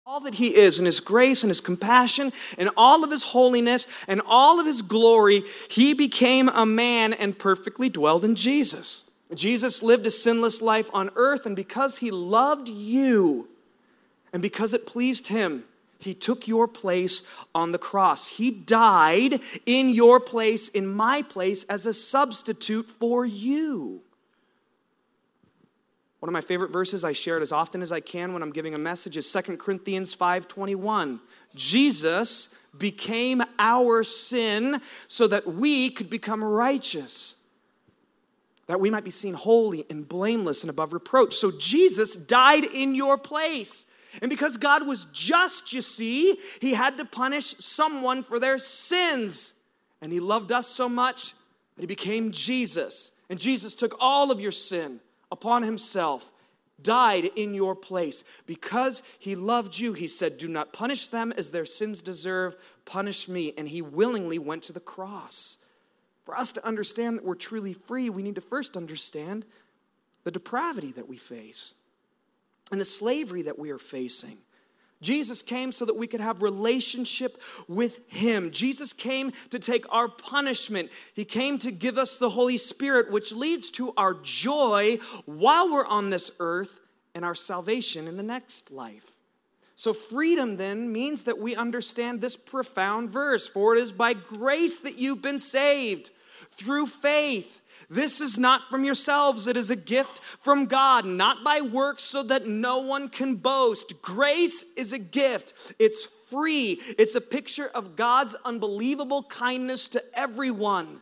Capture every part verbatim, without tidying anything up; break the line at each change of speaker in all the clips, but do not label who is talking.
all that he is, and his grace and his compassion and all of his holiness and all of his glory, he became a man and perfectly dwelled in Jesus. Jesus lived a sinless life on earth, and because he loved you and because it pleased him, he took your place on the cross. He died in your place, in my place, as a substitute for you. One of my favorite verses, I share it as often as I can when I'm giving a message, is Second Corinthians five twenty-one. Jesus became our sin so that we could become righteous, that we might be seen holy and blameless and above reproach. So Jesus died in your place. And because God was just, you see, he had to punish someone for their sins. And he loved us so much that he became Jesus. And Jesus took all of your sin upon himself, died in your place. Because he loved you, he said, do not punish them as their sins deserve, punish me. And he willingly went to the cross. For us to understand that we're truly free, we need to first understand the depravity that we face and the slavery that we are facing. Jesus came so that we could have relationship with him. Jesus came to take our punishment. He came to give us the Holy Spirit, which leads to our joy while we're on this earth and our salvation in the next life. So freedom then means that we understand this profound verse. For it is by grace that you've been saved through faith. This is not from yourselves, it is a gift from God, not by works so that no one can boast. Grace is a gift. It's free. It's a picture of God's unbelievable kindness to everyone.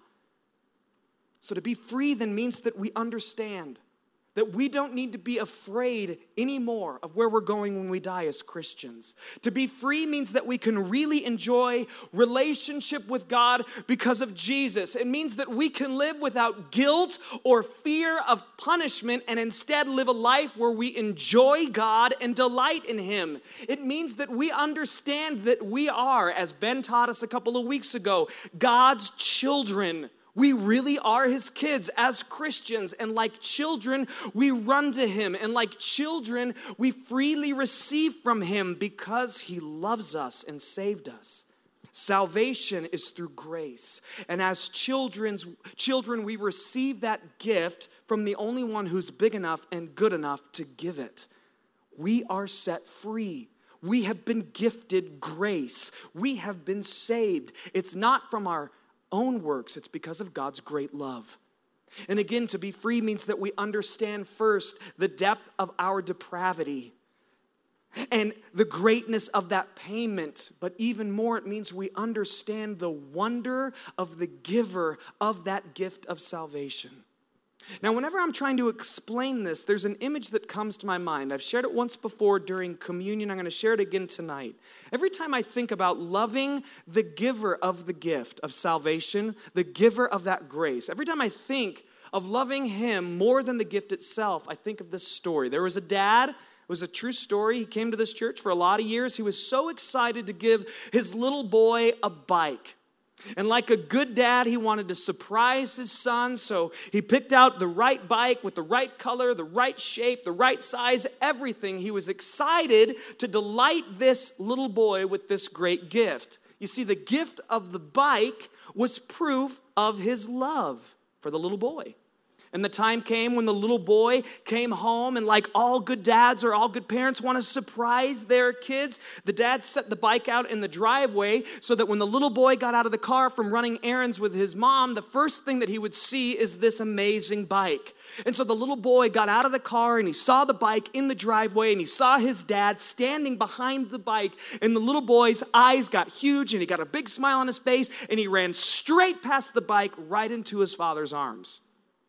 So to be free then means that we understand that we don't need to be afraid anymore of where we're going when we die as Christians. To be free means that we can really enjoy relationship with God because of Jesus. It means that we can live without guilt or fear of punishment and instead live a life where we enjoy God and delight in him. It means that we understand that we are, as Ben taught us a couple of weeks ago, God's children. We really are his kids as Christians, and like children, we run to him, and like children, we freely receive from him because he loves us and saved us. Salvation is through grace, and as children's, children, we receive that gift from the only one who's big enough and good enough to give it. We are set free. We have been gifted grace. We have been saved. It's not from our own works, it's because of God's great love. And again, to be free means that we understand first the depth of our depravity and the greatness of that payment. But even more, it means we understand the wonder of the giver of that gift of salvation. Now, whenever I'm trying to explain this, there's an image that comes to my mind. I've shared it once before during communion. I'm going to share it again tonight. Every time I think about loving the giver of the gift of salvation, the giver of that grace, every time I think of loving him more than the gift itself, I think of this story. There was a dad. It was a true story. He came to this church for a lot of years. He was so excited to give his little boy a bike. And like a good dad, he wanted to surprise his son, so he picked out the right bike with the right color, the right shape, the right size, everything. He was excited to delight this little boy with this great gift. You see, the gift of the bike was proof of his love for the little boy. And the time came when the little boy came home, and like all good dads or all good parents want to surprise their kids, the dad set the bike out in the driveway so that when the little boy got out of the car from running errands with his mom, the first thing that he would see is this amazing bike. And so the little boy got out of the car and he saw the bike in the driveway and he saw his dad standing behind the bike, and the little boy's eyes got huge and he got a big smile on his face and he ran straight past the bike right into his father's arms.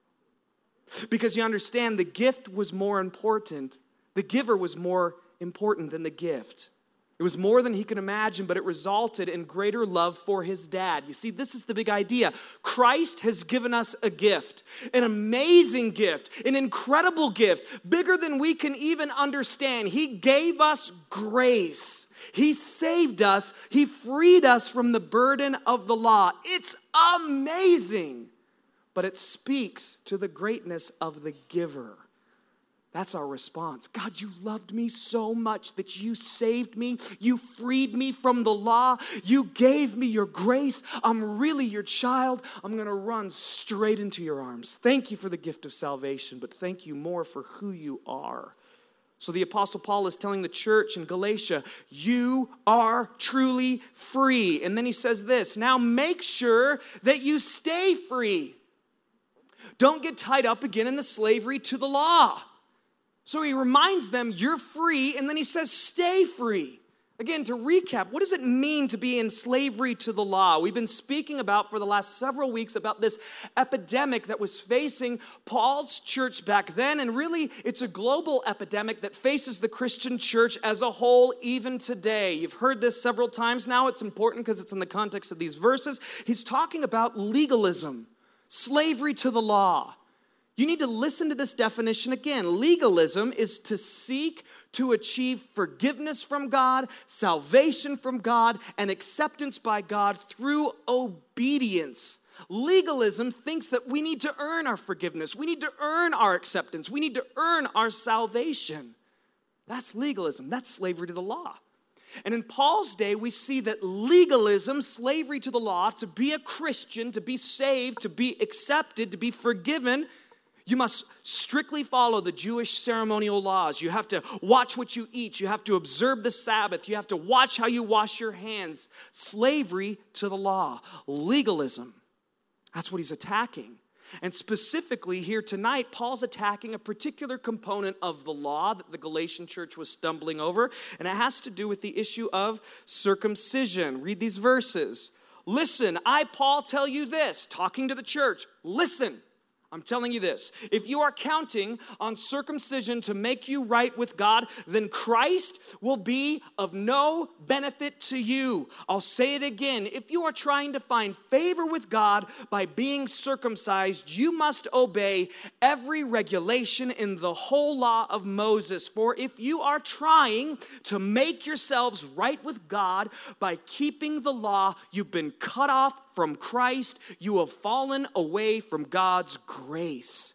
Because you understand, the gift was more important. The giver was more important than the gift. It was more than he could imagine, but it resulted in greater love for his dad. You see, this is the big idea. Christ has given us a gift, an amazing gift, an incredible gift, bigger than we can even understand. He gave us grace. He saved us. He freed us from the burden of the law. It's amazing. But it speaks to the greatness of the giver. That's our response. God, you loved me so much that you saved me. You freed me from the law. You gave me your grace. I'm really your child. I'm going to run straight into your arms. Thank you for the gift of salvation, but thank you more for who you are. So the Apostle Paul is telling the church in Galatia, you are truly free. And then he says this, now make sure that you stay free. Don't get tied up again in the slavery to the law. So he reminds them, you're free, and then he says, stay free. Again, to recap, what does it mean to be in slavery to the law? We've been speaking about for the last several weeks about this epidemic that was facing Paul's church back then, and really it's a global epidemic that faces the Christian church as a whole even today. You've heard this several times now. It's important because it's in the context of these verses. He's talking about legalism, slavery to the law. You need to listen to this definition again. Legalism is to seek to achieve forgiveness from God, salvation from God, and acceptance by God through obedience. Legalism thinks that we need to earn our forgiveness. We need to earn our acceptance. We need to earn our salvation. That's legalism. That's slavery to the law. And in Paul's day, we see that legalism, slavery to the law, to be a Christian, to be saved, to be accepted, to be forgiven, you must strictly follow the Jewish ceremonial laws. You have to watch what you eat. You have to observe the Sabbath. You have to watch how you wash your hands. Slavery to the law. Legalism. That's what he's attacking. And specifically here tonight, Paul's attacking a particular component of the law that the Galatian church was stumbling over. And it has to do with the issue of circumcision. Read these verses. Listen, I, Paul, tell you this, talking to the church. Listen. I'm telling you this, if you are counting on circumcision to make you right with God, then Christ will be of no benefit to you. I'll say it again. If you are trying to find favor with God by being circumcised, you must obey every regulation in the whole law of Moses. For if you are trying to make yourselves right with God by keeping the law, you've been cut off from Christ. You have fallen away from God's grace.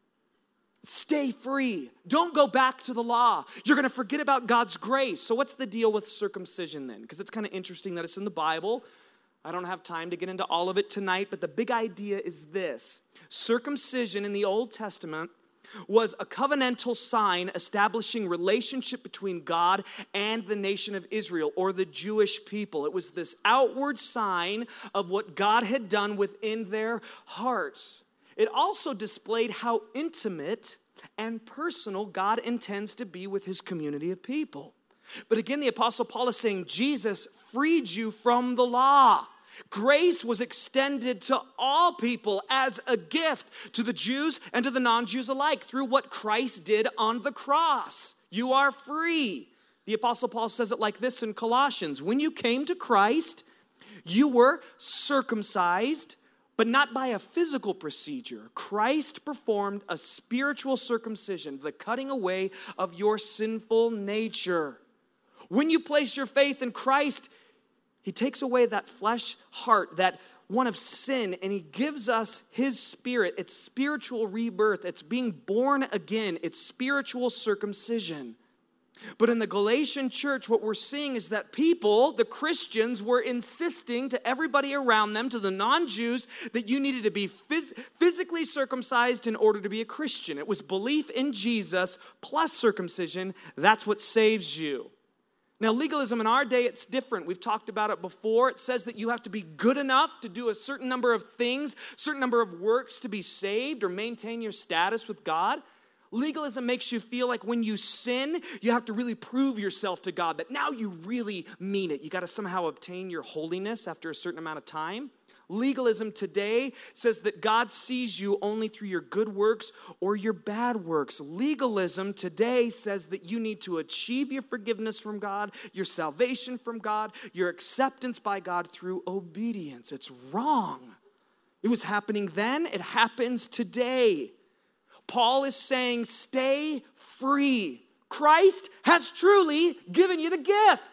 Stay free. Don't go back to the law. You're going to forget about God's grace. So what's the deal with circumcision then? Because it's kind of interesting that it's in the Bible. I don't have time to get into all of it tonight, but the big idea is this. Circumcision in the Old Testament was a covenantal sign establishing relationship between God and the nation of Israel, or the Jewish people. It was this outward sign of what God had done within their hearts. It also displayed how intimate and personal God intends to be with his community of people. But again, the Apostle Paul is saying Jesus freed you from the law. Grace was extended to all people as a gift, to the Jews and to the non-Jews alike, through what Christ did on the cross. You are free. The Apostle Paul says it like this in Colossians. When you came to Christ, you were circumcised, but not by a physical procedure. Christ performed a spiritual circumcision, the cutting away of your sinful nature. When you place your faith in Christ, he takes away that flesh heart, that one of sin, and he gives us his spirit. It's spiritual rebirth. It's being born again. It's spiritual circumcision. But in the Galatian church, what we're seeing is that people, the Christians, were insisting to everybody around them, to the non-Jews, that you needed to be phys- physically circumcised in order to be a Christian. It was belief in Jesus plus circumcision. That's what saves you. Now, legalism in our day, it's different. We've talked about it before. It says that you have to be good enough to do a certain number of things, certain number of works to be saved or maintain your status with God. Legalism makes you feel like when you sin, you have to really prove yourself to God, that now you really mean it. You got to somehow obtain your holiness after a certain amount of time. Legalism today says that God sees you only through your good works or your bad works. Legalism today says that you need to achieve your forgiveness from God, your salvation from God, your acceptance by God through obedience. It's wrong. It was happening then. It happens today. Paul is saying, stay free. Christ has truly given you the gift.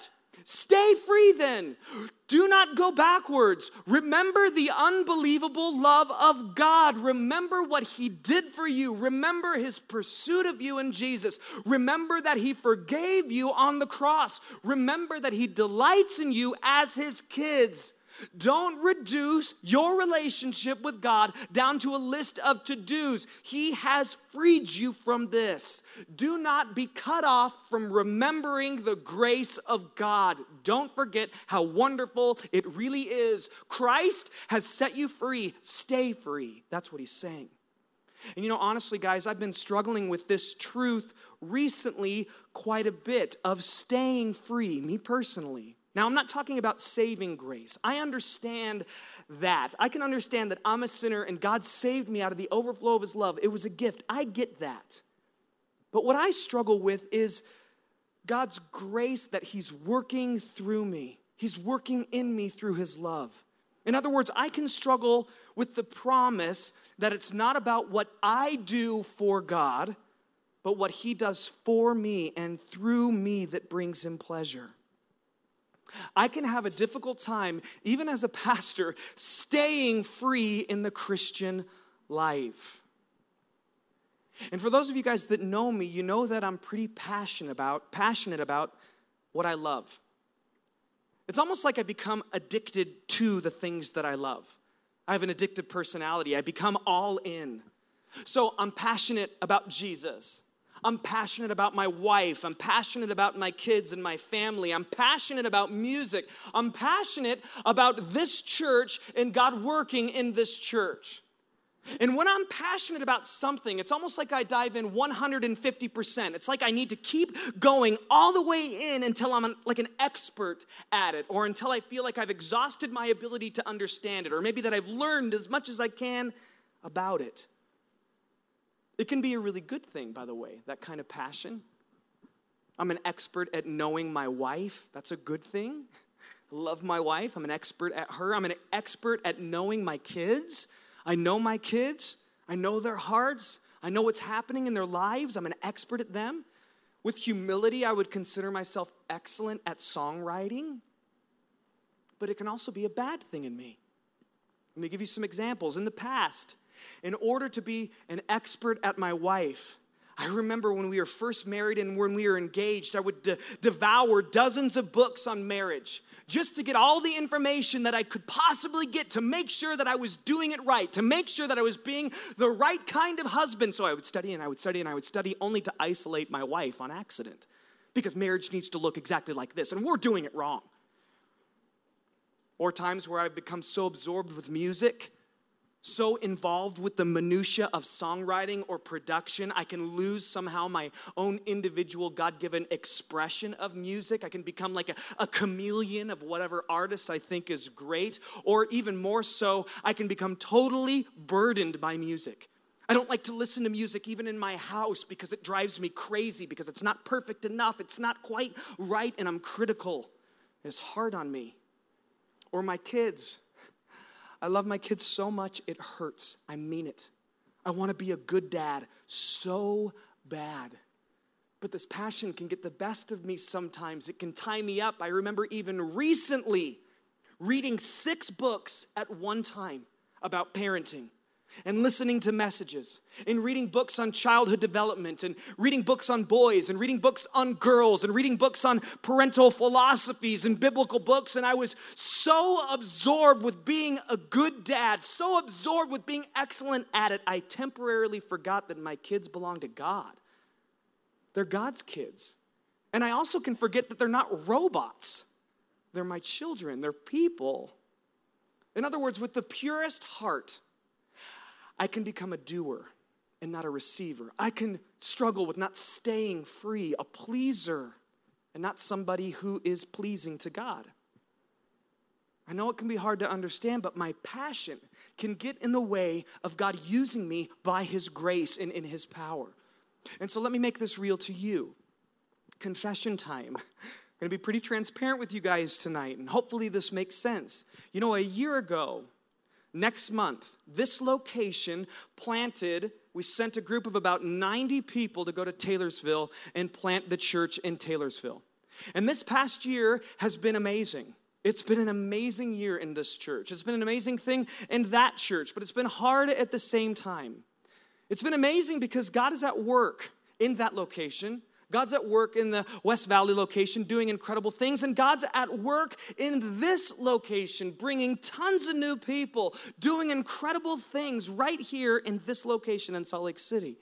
Stay free then. Do not go backwards. Remember the unbelievable love of God. Remember what he did for you. Remember his pursuit of you in Jesus. Remember that he forgave you on the cross. Remember that he delights in you as his kids. Don't reduce your relationship with God down to a list of to-dos. He has freed you from this. Do not be cut off from remembering the grace of God. Don't forget how wonderful it really is. Christ has set you free. Stay free. That's what he's saying. And you know, honestly, guys, I've been struggling with this truth recently quite a bit of staying free, me personally. Now, I'm not talking about saving grace. I understand that. I can understand that I'm a sinner and God saved me out of the overflow of his love. It was a gift. I get that. But what I struggle with is God's grace that he's working through me. He's working in me through his love. In other words, I can struggle with the promise that it's not about what I do for God, but what he does for me and through me that brings him pleasure. I can have a difficult time, even as a pastor, staying free in the Christian life. And for those of you guys that know me, you know that I'm pretty passionate about, passionate about what I love. It's almost like I become addicted to the things that I love. I have an addictive personality. I become all in. So I'm passionate about Jesus. I'm passionate about my wife. I'm passionate about my kids and my family. I'm passionate about music. I'm passionate about this church and God working in this church. And when I'm passionate about something, it's almost like I dive in one hundred fifty percent. It's like I need to keep going all the way in until I'm an, like an expert at it, or until I feel like I've exhausted my ability to understand it, or maybe that I've learned as much as I can about it. It can be a really good thing, by the way, that kind of passion. I'm an expert at knowing my wife. That's a good thing. I love my wife. I'm an expert at her. I'm an expert at knowing my kids. I know my kids. I know their hearts. I know what's happening in their lives. I'm an expert at them. With humility, I would consider myself excellent at songwriting. But it can also be a bad thing in me. Let me give you some examples. In the past, in order to be an expert at my wife, I remember when we were first married and when we were engaged, I would de- devour dozens of books on marriage just to get all the information that I could possibly get to make sure that I was doing it right, to make sure that I was being the right kind of husband. So I would study and I would study and I would study only to isolate my wife on accident, because marriage needs to look exactly like this, and we're doing it wrong. Or times where I've become so absorbed with music, so involved with the minutia of songwriting or production, I can lose somehow my own individual God-given expression of music. I can become like a, a chameleon of whatever artist I think is great. Or even more so, I can become totally burdened by music. I don't like to listen to music even in my house because it drives me crazy, because it's not perfect enough, it's not quite right, and I'm critical. It's hard on me. Or my kids. I love my kids so much, it hurts. I mean it. I want to be a good dad so bad. But this passion can get the best of me sometimes. It can tie me up. I remember even recently reading six books at one time about parenting, and listening to messages, and reading books on childhood development, and reading books on boys, and reading books on girls, and reading books on parental philosophies and biblical books. And I was so absorbed with being a good dad, so absorbed with being excellent at it, I temporarily forgot that my kids belong to God. They're God's kids. And I also can forget that they're not robots. They're my children. They're people. In other words, with the purest heart, I can become a doer and not a receiver. I can struggle with not staying free, a pleaser, and not somebody who is pleasing to God. I know it can be hard to understand, but my passion can get in the way of God using me by his grace and in his power. And so let me make this real to you. Confession time. I'm going to be pretty transparent with you guys tonight, and hopefully this makes sense. You know, a year ago, next month, this location planted, we sent a group of about ninety people to go to Taylorsville and plant the church in Taylorsville. And this past year has been amazing. It's been an amazing year in this church. It's been an amazing thing in that church, but it's been hard at the same time. It's been amazing because God is at work in that location. God's at work in the West Valley location doing incredible things, and God's at work in this location bringing tons of new people, doing incredible things right here in this location in Salt Lake City.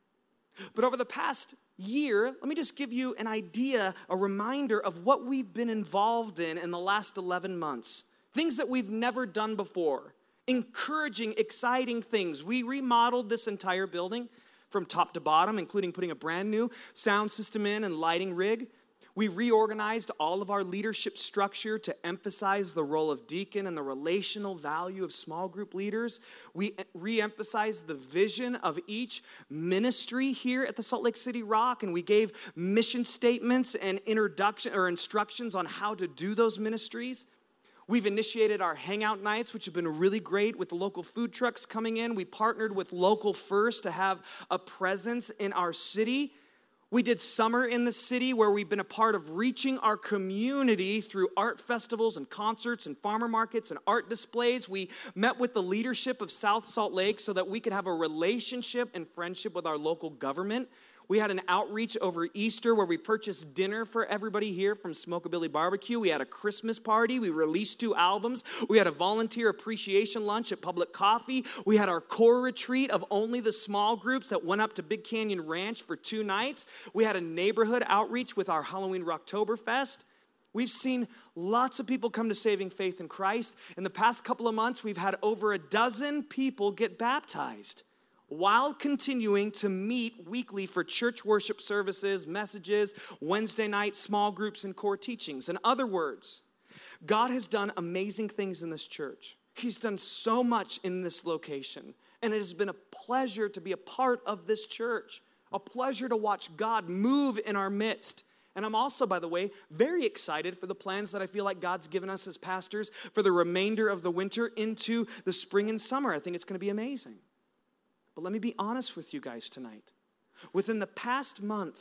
But over the past year, let me just give you an idea, a reminder of what we've been involved in in the last eleven months. Things that we've never done before. Encouraging, exciting things. We remodeled this entire building from top to bottom, including putting a brand new sound system in and lighting rig. We reorganized all of our leadership structure to emphasize the role of deacon and the relational value of small group leaders. We re-emphasized the vision of each ministry here at the Salt Lake City Rock, and we gave mission statements and introduction or instructions on how to do those ministries. We've initiated our hangout nights, which have been really great with the local food trucks coming in. We partnered with Local First to have a presence in our city. We did summer in the city where we've been a part of reaching our community through art festivals and concerts and farmer markets and art displays. We met with the leadership of South Salt Lake so that we could have a relationship and friendship with our local government. We had an outreach over Easter where we purchased dinner for everybody here from Smokabilly Barbecue. We had a Christmas party. We released two albums. We had a volunteer appreciation lunch at Public Coffee. We had our core retreat of only the small groups that went up to Big Canyon Ranch for two nights. We had a neighborhood outreach with our Halloween Rocktoberfest. We've seen lots of people come to saving faith in Christ. In the past couple of months, we've had over a dozen people get baptized, while continuing to meet weekly for church worship services, messages, Wednesday night small groups, and core teachings. In other words, God has done amazing things in this church. He's done so much in this location, and it has been a pleasure to be a part of this church, a pleasure to watch God move in our midst. And I'm also, by the way, very excited for the plans that I feel like God's given us as pastors for the remainder of the winter into the spring and summer. I think it's going to be amazing. But let me be honest with you guys tonight. Within the past month,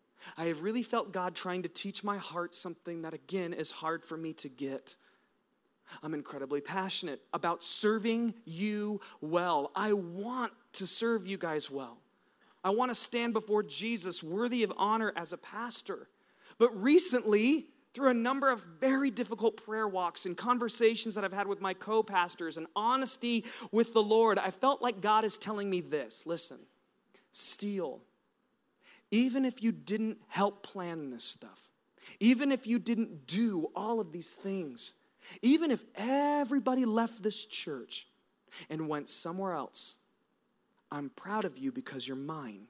I have really felt God trying to teach my heart something that, again, is hard for me to get. I'm incredibly passionate about serving you well. I want to serve you guys well. I want to stand before Jesus worthy of honor as a pastor. But recently, through a number of very difficult prayer walks and conversations that I've had with my co-pastors and honesty with the Lord, I felt like God is telling me this. Listen, Steele, even if you didn't help plan this stuff, even if you didn't do all of these things, even if everybody left this church and went somewhere else, I'm proud of you because you're mine.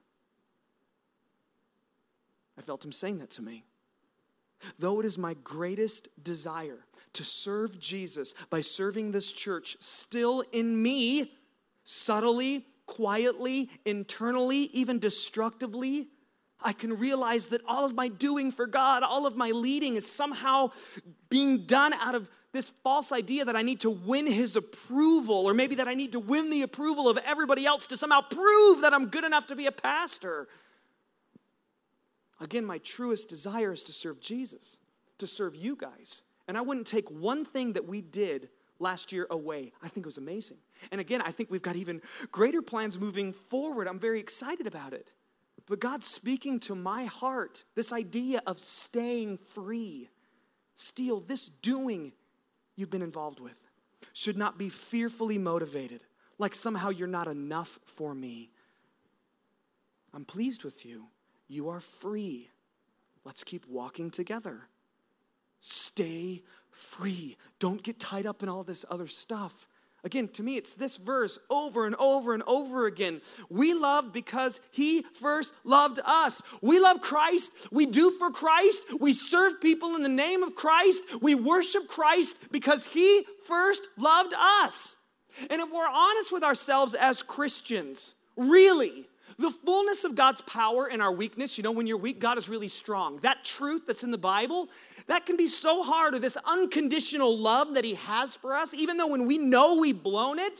I felt him saying that to me. Though it is my greatest desire to serve Jesus by serving this church, still in me, subtly, quietly, internally, even destructively, I can realize that all of my doing for God, all of my leading is somehow being done out of this false idea that I need to win his approval, or maybe that I need to win the approval of everybody else to somehow prove that I'm good enough to be a pastor. Again, my truest desire is to serve Jesus, to serve you guys. And I wouldn't take one thing that we did last year away. I think it was amazing. And again, I think we've got even greater plans moving forward. I'm very excited about it. But God's speaking to my heart, this idea of staying free. Steele, this doing you've been involved with should not be fearfully motivated, like somehow you're not enough for me. I'm pleased with you. You are free. Let's keep walking together. Stay free. Don't get tied up in all this other stuff. Again, to me, it's this verse over and over and over again. We love because he first loved us. We love Christ. We do for Christ. We serve people in the name of Christ. We worship Christ because he first loved us. And if we're honest with ourselves as Christians, really, the fullness of God's power in our weakness, you know, when you're weak, God is really strong. That truth that's in the Bible, that can be so hard, or this unconditional love that he has for us, even though when we know we've blown it,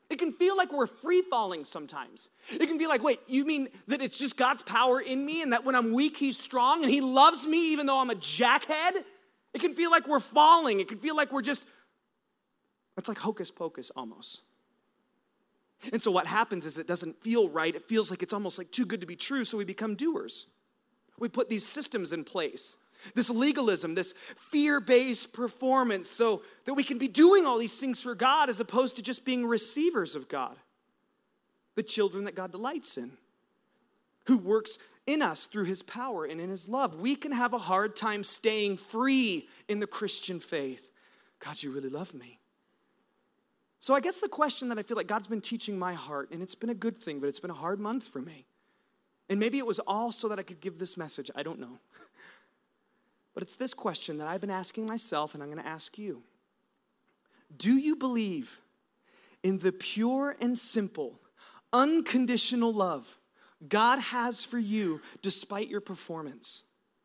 It can feel like we're free falling sometimes. It can be like, wait, you mean that it's just God's power in me and that when I'm weak, he's strong and he loves me even though I'm a jackhead? It can feel like we're falling. It can feel like we're just, it's like hocus pocus almost. And so what happens is it doesn't feel right. It feels like it's almost like too good to be true, so we become doers. We put these systems in place. This legalism, this fear-based performance so that we can be doing all these things for God as opposed to just being receivers of God. The children that God delights in, who works in us through his power and in his love. We can have a hard time staying free in the Christian faith. God, you really love me. So I guess the question that I feel like God's been teaching my heart, and it's been a good thing, but it's been a hard month for me. And maybe it was all so that I could give this message. I don't know. But it's this question that I've been asking myself, and I'm going to ask you. Do you believe in the pure and simple, unconditional love God has for you despite your performance?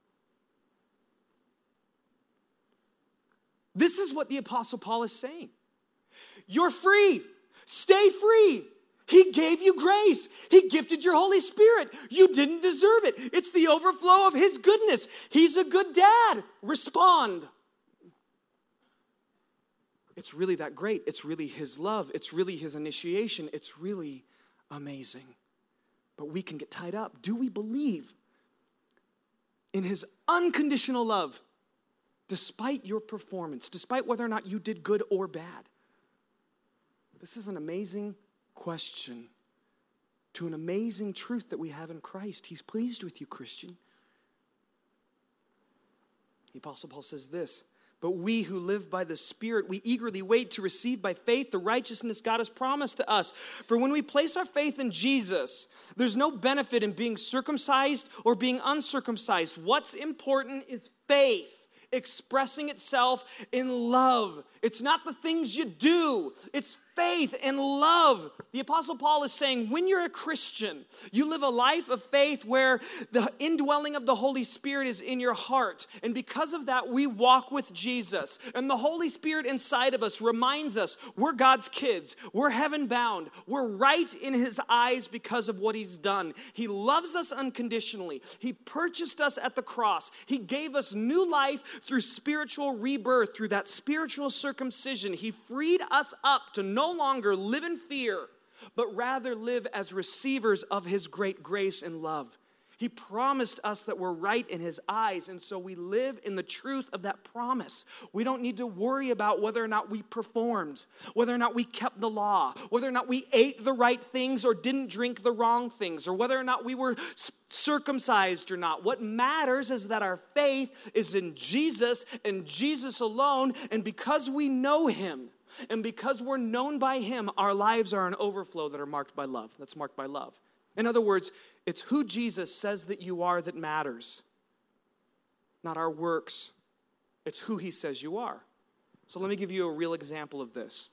This is what the Apostle Paul is saying. You're free. Stay free. He gave you grace. He gifted your Holy Spirit. You didn't deserve it. It's the overflow of his goodness. He's a good dad. Respond. It's really that great. It's really his love. It's really his initiation. It's really amazing. But we can get tied up. Do we believe in his unconditional love despite your performance, despite whether or not you did good or bad? This is an amazing question to an amazing truth that we have in Christ. He's pleased with you, Christian. The Apostle Paul says this, but we who live by the Spirit, we eagerly wait to receive by faith the righteousness God has promised to us. For when we place our faith in Jesus, there's no benefit in being circumcised or being uncircumcised. What's important is faith expressing itself in love. It's not the things you do. It's faith and love. The Apostle Paul is saying, when you're a Christian, you live a life of faith where the indwelling of the Holy Spirit is in your heart. And because of that, we walk with Jesus. And the Holy Spirit inside of us reminds us we're God's kids. We're heaven bound. We're right in his eyes because of what he's done. He loves us unconditionally. He purchased us at the cross. He gave us new life through spiritual rebirth, through that spiritual circumcision. He freed us up to no longer live in fear, but rather live as receivers of his great grace and love. He promised us that we're right in his eyes, and so we live in the truth of that promise. We don't need to worry about whether or not we performed, whether or not we kept the law, whether or not we ate the right things or didn't drink the wrong things, or whether or not we were circumcised or not. What matters is that our faith is in Jesus and Jesus alone, and because we know him, and because we're known by him, our lives are an overflow that are marked by love. That's marked by love. In other words, it's who Jesus says that you are that matters, not our works. It's who he says you are. So let me give you a real example of this.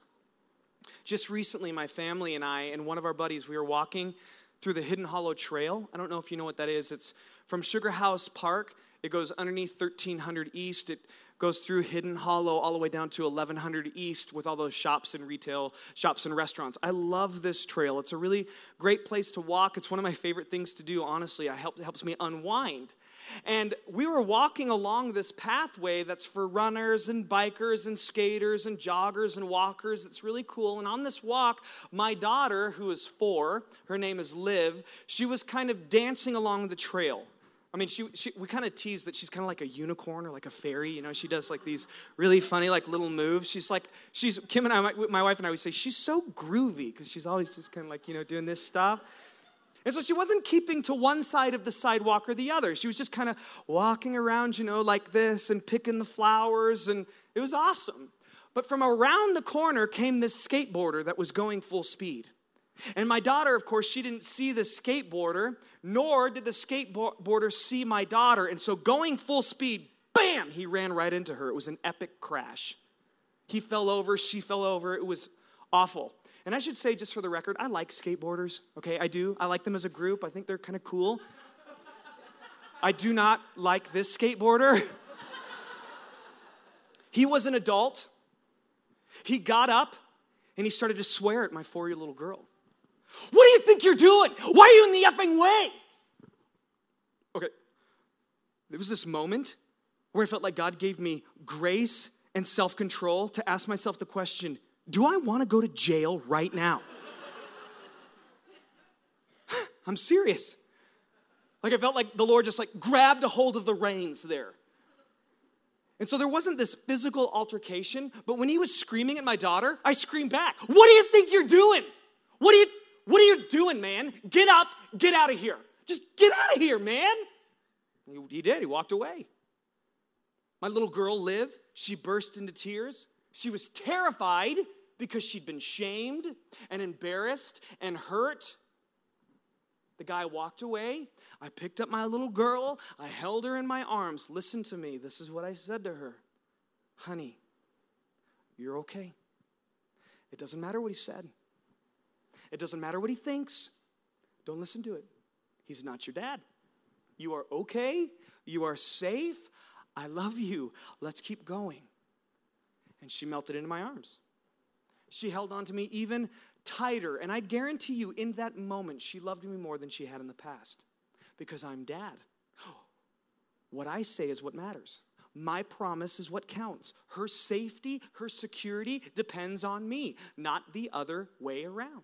Just recently, my family and I and one of our buddies, we were walking through the Hidden Hollow Trail. I don't know if you know what that is. It's from Sugar House Park. It goes underneath thirteen hundred East. It goes through Hidden Hollow all the way down to eleven hundred East with all those shops and retail shops and restaurants. I love this trail. It's a really great place to walk. It's one of my favorite things to do, honestly. I help, it helps me unwind. And we were walking along this pathway that's for runners and bikers and skaters and joggers and walkers. It's really cool. And on this walk, my daughter, who is four, her name is Liv, she was kind of dancing along the trail. I mean, she, she we kind of tease that she's kind of like a unicorn or like a fairy. You know, she does like these really funny like little moves. She's like, she's, Kim and I, my, my wife and I would say, she's so groovy because she's always just kind of like, you know, doing this stuff. And so she wasn't keeping to one side of the sidewalk or the other. She was just kind of walking around, you know, like this and picking the flowers. And it was awesome. But from around the corner came this skateboarder that was going full speed. And my daughter, of course, she didn't see the skateboarder, nor did the skateboarder see my daughter. And so going full speed, bam, he ran right into her. It was an epic crash. He fell over, she fell over. It was awful. And I should say, just for the record, I like skateboarders, okay? I do. I like them as a group. I think they're kind of cool. I do not like this skateboarder. He was an adult. He got up. and he started to swear at my four-year little girl. What do you think you're doing? Why are you in the effing way? Okay. There was this moment where I felt like God gave me grace and self-control to ask myself the question, do I want to go to jail right now? I'm serious. Like I felt like the Lord just like grabbed a hold of the reins there. And so there wasn't this physical altercation, but when he was screaming at my daughter, I screamed back. What do you think you're doing? What are you, what are you doing, man? Get up, get out of here. Just get out of here, man. He, he did, he walked away. My little girl, Liv, she burst into tears. She was terrified because she'd been shamed and embarrassed and hurt. The guy walked away. I picked up my little girl. I held her in my arms. Listen to me. This is what I said to her. Honey, you're okay. It doesn't matter what he said. It doesn't matter what he thinks. Don't listen to it. He's not your dad. You are okay. You are safe. I love you. Let's keep going. And she melted into my arms. She held on to me even tighter. And I guarantee you, in that moment, she loved me more than she had in the past. Because I'm dad. What I say is what matters. My promise is what counts. Her safety, her security depends on me, not the other way around.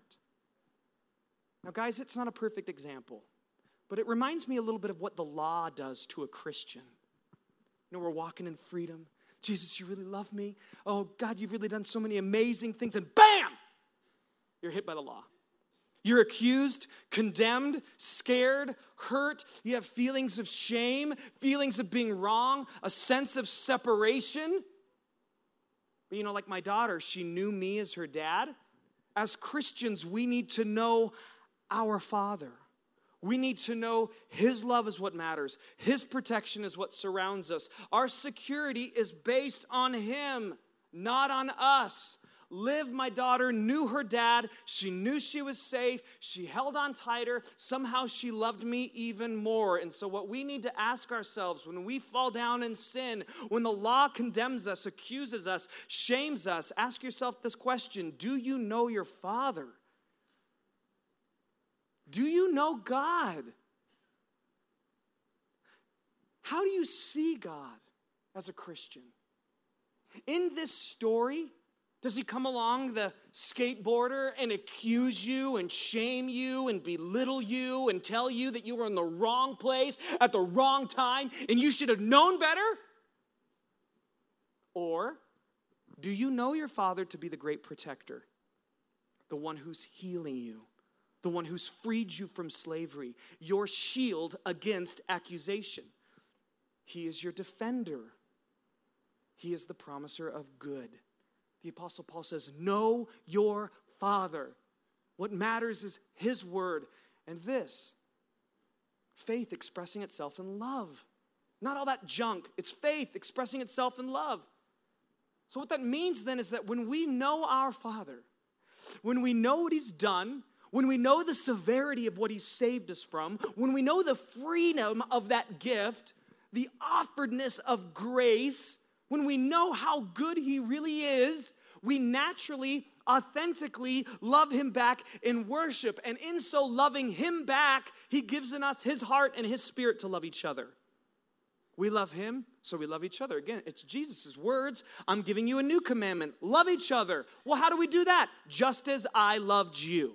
Now, guys, it's not a perfect example, but it reminds me a little bit of what the law does to a Christian. You know, we're walking in freedom. Jesus, you really love me. Oh, God, you've really done so many amazing things. And bam, you're hit by the law. You're accused, condemned, scared, hurt. You have feelings of shame, feelings of being wrong, a sense of separation. But you know, like my daughter, she knew me as her dad. As Christians, we need to know our Father. We need to know His love is what matters. His protection is what surrounds us. Our security is based on Him, not on us. Liv, my daughter, knew her dad. She knew she was safe. She held on tighter. Somehow she loved me even more. And so what we need to ask ourselves when we fall down in sin, when the law condemns us, accuses us, shames us, ask yourself this question: do you know your Father? Do you know God? How do you see God as a Christian? In this story, does he come along the skateboarder and accuse you and shame you and belittle you and tell you that you were in the wrong place at the wrong time and you should have known better? Or do you know your Father to be the great protector, the one who's healing you, the one who's freed you from slavery, your shield against accusation? He is your defender. He is the promiser of good. The Apostle Paul says, know your Father. What matters is His word. And this, faith expressing itself in love. Not all that junk. It's faith expressing itself in love. So what that means then is that when we know our Father, when we know what He's done, when we know the severity of what He saved us from, when we know the freedom of that gift, the offeredness of grace, when we know how good He really is, we naturally, authentically love Him back in worship. And in so loving Him back, He gives in us His heart and His Spirit to love each other. We love Him, so we love each other. Again, it's Jesus' words. I'm giving you a new commandment. Love each other. Well, how do we do that? Just as I loved you.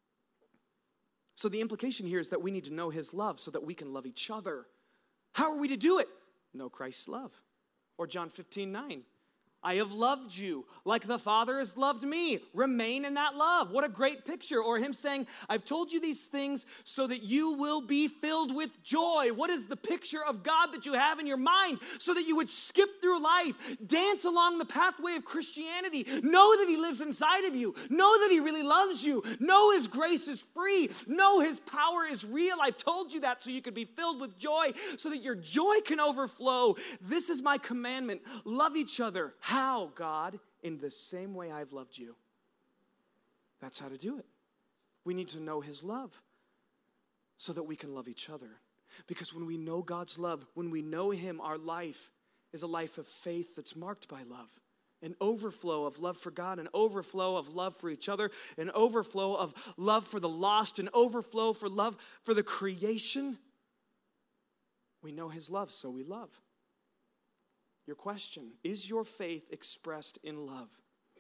So the implication here is that we need to know His love so that we can love each other. How are we to do it? Know Christ's love. Or John fifteen nine. I have loved you like the Father has loved me. Remain in that love. What a great picture. Or Him saying, I've told you these things so that you will be filled with joy. What is the picture of God that you have in your mind? So that you would skip through life, dance along the pathway of Christianity, know that He lives inside of you, know that He really loves you, know His grace is free, know His power is real. I've told you that so you could be filled with joy, so that your joy can overflow. This is my commandment. Love each other. How, God? In the same way I've loved you. That's how to do it. We need to know His love so that we can love each other. Because when we know God's love, when we know Him, our life is a life of faith that's marked by love. An overflow of love for God, an overflow of love for each other, an overflow of love for the lost, an overflow for love for the creation. We know his love, so we love. Your question, is your faith expressed in love?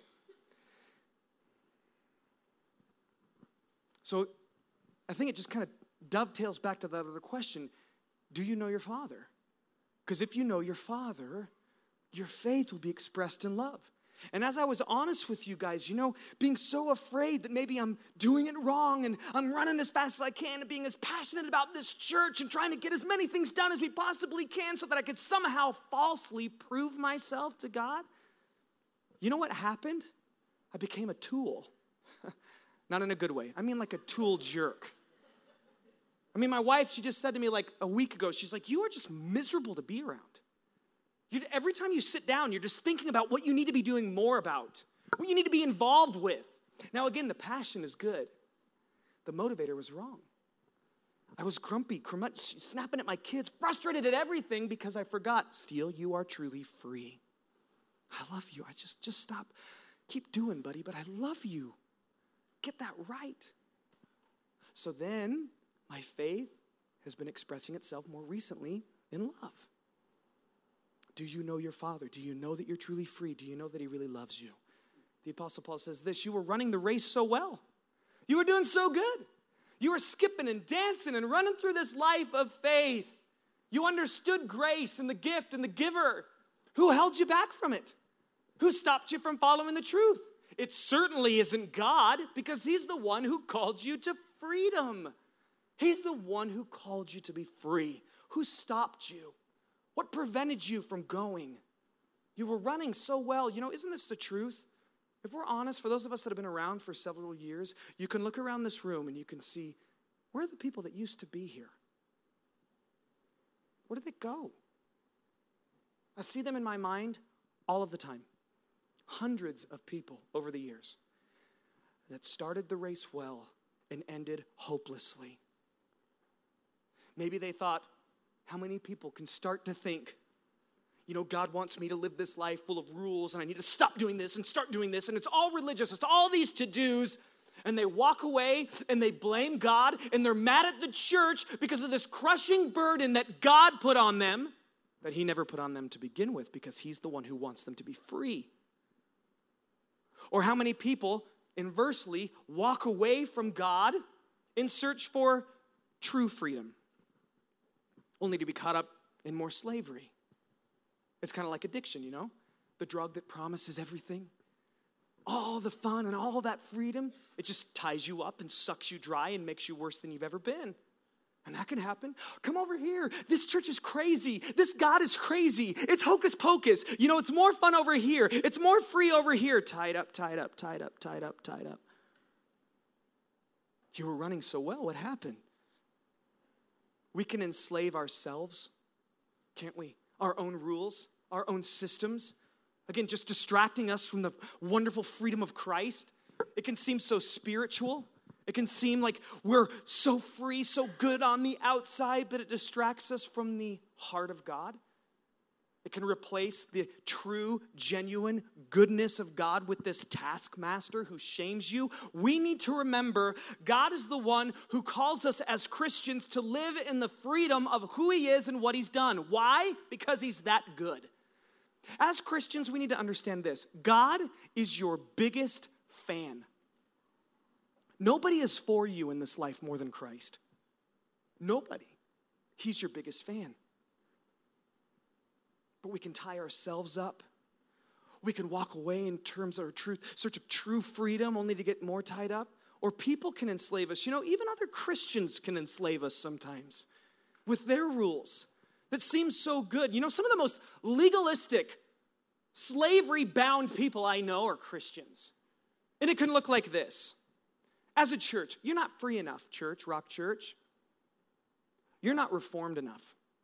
So I think it just kind of dovetails back to that other question. Do you know your Father? Because if you know your Father, your faith will be expressed in love. And as I was honest with you guys, you know, being so afraid that maybe I'm doing it wrong and I'm running as fast as I can and being as passionate about this church and trying to get as many things done as we possibly can so that I could somehow falsely prove myself to God. You know what happened? I became a tool. Not in a good way. I mean like a tool jerk. I mean, my wife, she just said to me like a week ago, she's like, you are just miserable to be around. You, every time you sit down, you're just thinking about what you need to be doing more about, what you need to be involved with. Now, again, the passion is good. The motivator was wrong. I was grumpy, snapping at my kids, frustrated at everything because I forgot, Steele, you are truly free. I love you. I just, just stop. Keep doing, buddy, but I love you. Get that right. So then, my faith has been expressing itself more recently in love. Do you know your Father? Do you know that you're truly free? Do you know that he really loves you? The Apostle Paul says this, you were running the race so well. You were doing so good. You were skipping and dancing and running through this life of faith. You understood grace and the gift and the giver. Who held you back from it? Who stopped you from following the truth? It certainly isn't God, because he's the one who called you to freedom. He's the one who called you to be free. Who stopped you? What prevented you from going? You were running so well. You know, isn't this the truth? If we're honest, for those of us that have been around for several years, you can look around this room and you can see, where are the people that used to be here? Where did they go? I see them in my mind all of the time. Hundreds of people over the years that started the race well and ended hopelessly. Maybe they thought, how many people can start to think, you know, God wants me to live this life full of rules and I need to stop doing this and start doing this, and it's all religious, it's all these to-dos, and they walk away and they blame God and they're mad at the church because of this crushing burden that God put on them that he never put on them to begin with, because he's the one who wants them to be free. Or how many people, inversely, walk away from God in search for true freedom, only to be caught up in more slavery. It's kind of like addiction, you know? The drug that promises everything, all the fun and all that freedom, it just ties you up and sucks you dry and makes you worse than you've ever been. And that can happen. Come over here. This church is crazy. This God is crazy. It's hocus pocus. You know, it's more fun over here. It's more free over here. Tied up, tied up, tied up, tied up, tied up. You were running so well. What happened? We can enslave ourselves, can't we? Our own rules, our own systems. Again, just distracting us from the wonderful freedom of Christ. It can seem so spiritual. It can seem like we're so free, so good on the outside, but it distracts us from the heart of God. It can replace the true, genuine goodness of God with this taskmaster who shames you. We need to remember God is the one who calls us as Christians to live in the freedom of who he is and what he's done. Why? Because he's that good. As Christians, we need to understand this. God is your biggest fan. Nobody is for you in this life more than Christ. Nobody. He's your biggest fan. But we can tie ourselves up. We can walk away in terms of our truth, search of true freedom, only to get more tied up. Or people can enslave us. You know, even other Christians can enslave us sometimes with their rules that seem so good. You know, some of the most legalistic, slavery-bound people I know are Christians. And it can look like this. As a church, you're not free enough, church, Rock Church. You're not reformed enough.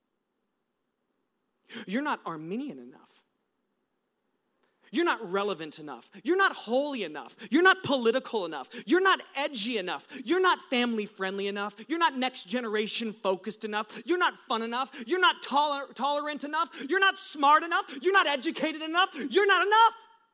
You're not Arminian enough. You're not relevant enough. You're not holy enough. You're not political enough. You're not edgy enough. You're not family friendly enough. You're not next generation focused enough. You're not fun enough. You're not toler- tolerant enough. You're not smart enough. You're not educated enough. You're not enough.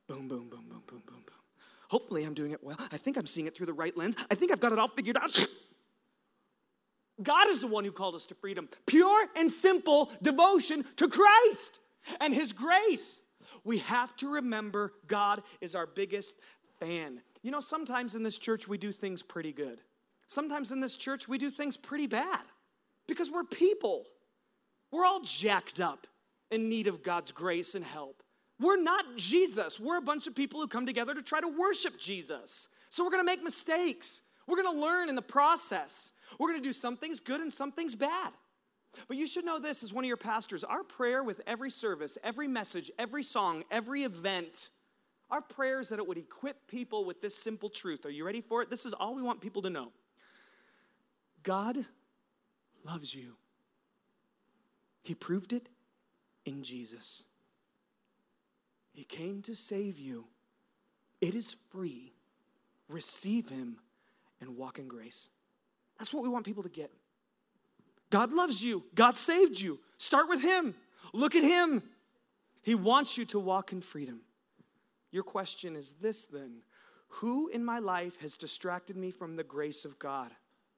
Boom, boom, boom, boom, boom, boom, boom. Hopefully I'm doing it well. I think I'm seeing it through the right lens. I think I've got it all figured out. God is the one who called us to freedom. Pure and simple devotion to Christ and his grace. We have to remember God is our biggest fan. You know, sometimes in this church we do things pretty good. Sometimes in this church we do things pretty bad because we're people. We're all jacked up in need of God's grace and help. We're not Jesus. We're a bunch of people who come together to try to worship Jesus. So we're going to make mistakes. We're going to learn in the process. We're going to do some things good and some things bad. But you should know this as one of your pastors. Our prayer with every service, every message, every song, every event, our prayer is that it would equip people with this simple truth. Are you ready for it? This is all we want people to know. God loves you. He proved it in Jesus. He came to save you. It is free. Receive him and walk in grace. That's what we want people to get. God loves you. God saved you. Start with him. Look at him. He wants you to walk in freedom. Your question is this then. Who in my life has distracted me from the grace of God?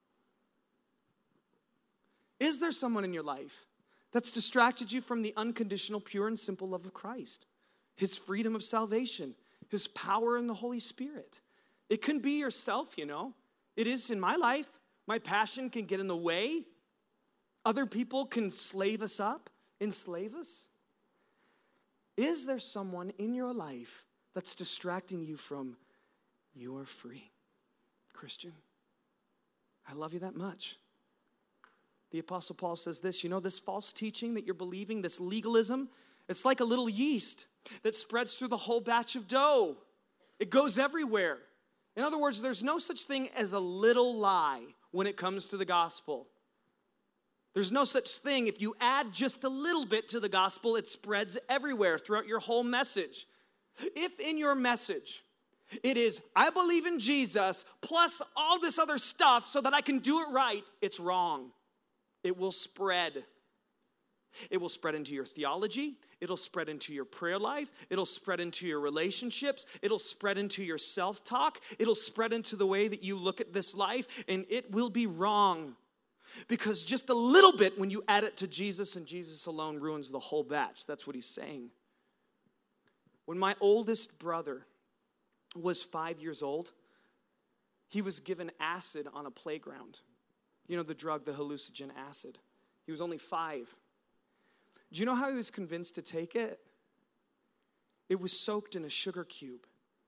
Is there someone in your life that's distracted you from the unconditional, pure, and simple love of Christ? His freedom of salvation, his power in the Holy Spirit. It can be yourself, you know. It is in my life. My passion can get in the way. Other people can slave us up, enslave us. Is there someone in your life that's distracting you from you are free? Christian, I love you that much. The Apostle Paul says this, you know, this false teaching that you're believing, this legalism, it's like a little yeast that spreads through the whole batch of dough. It goes everywhere. In other words, there's no such thing as a little lie when it comes to the gospel. There's no such thing. If you add just a little bit to the gospel, it spreads everywhere throughout your whole message. If in your message it is, I believe in Jesus, plus all this other stuff so that I can do it right, it's wrong. It will spread. It will spread into your theology. It'll spread into your prayer life. It'll spread into your relationships. It'll spread into your self-talk. It'll spread into the way that you look at this life, and it will be wrong. Because just a little bit, when you add it to Jesus and Jesus alone, ruins the whole batch. That's what he's saying. When my oldest brother was five years old, he was given acid on a playground. You know, the drug, the hallucinogen acid. He was only five. Do you know how he was convinced to take it? It was soaked in a sugar cube.